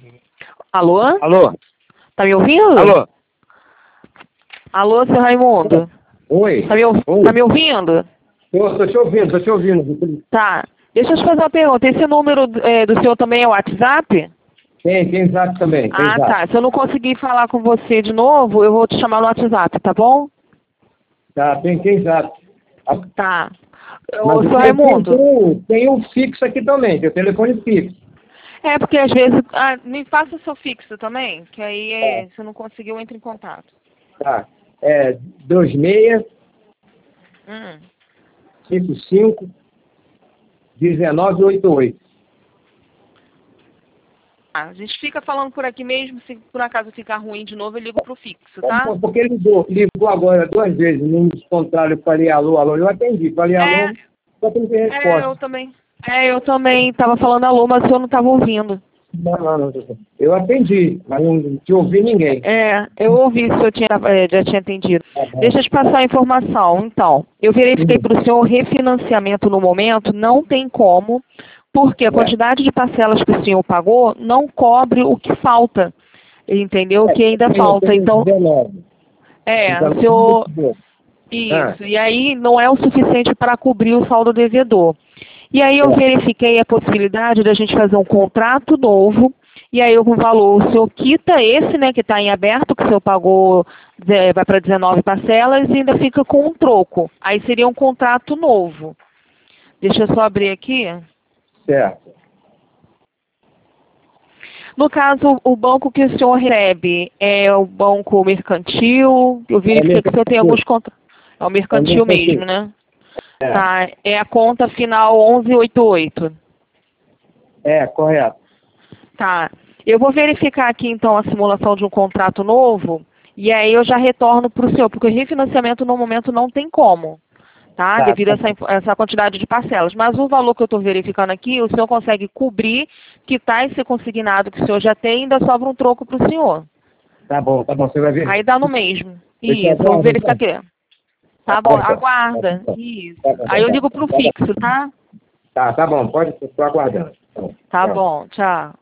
Alô? Alô? Tá me ouvindo? Alô? Alô, seu Raimundo? Oi? Tá me ouvindo? Tô te ouvindo. Tá. Deixa eu te fazer uma pergunta. Esse número do senhor também é o WhatsApp? Tem zap também, tem zap. Tá. Se eu não conseguir falar com você de novo, eu vou te chamar no WhatsApp, tá bom? Tá, tem zap. Tá. Mas Ô, seu Raimundo. tem um fixo aqui também, tem o telefone fixo. É, porque às vezes... me passa o seu fixo também, que aí se eu não conseguir eu entro em contato. Tá. É 26 55 1988. A gente fica falando por aqui mesmo, se por acaso ficar ruim de novo, eu ligo pro fixo, tá? Porque ligou agora 2 vezes, no contrário, eu falei alô, eu atendi, falei alô, só que não tem resposta. Eu também tava falando alô, mas eu não tava ouvindo. Não. Eu atendi, mas não te ouvi ninguém. Eu ouvi se eu já tinha atendido. Tá. Deixa eu te passar a informação. Então, eu verifiquei para o senhor refinanciamento no momento, não tem como, porque a quantidade de parcelas que o senhor pagou não cobre o que falta, entendeu? O que ainda falta. Então, 19. o senhor... Isso, e aí não é o suficiente para cobrir o saldo devedor. E aí eu verifiquei a possibilidade de a gente fazer um contrato novo, e aí o valor, o senhor quita esse, né, que está em aberto, que o senhor pagou, vai para 19 parcelas, e ainda fica com um troco. Aí seria um contrato novo. Deixa eu só abrir aqui. Certo. No caso, o banco que o senhor recebe é o banco mercantil, eu verifiquei que o senhor tem alguns contratos. É o mercantil mesmo, né? Tá, é a conta final 1188. Correto. Tá. Eu vou verificar aqui então a simulação de um contrato novo e aí eu já retorno para o senhor, porque o refinanciamento no momento não tem como, tá? Devido a essa quantidade de parcelas. Mas o valor que eu estou verificando aqui, o senhor consegue cobrir, quitar esse consignado que o senhor já tem e ainda sobra um troco para o senhor. Tá bom, você vai ver. Aí dá no mesmo. Isso, vou verificar aqui. Tá bom, aguarda. Isso. Aí eu ligo pro fixo, tá? Tá bom, tô aguardando. Tá bom, tchau.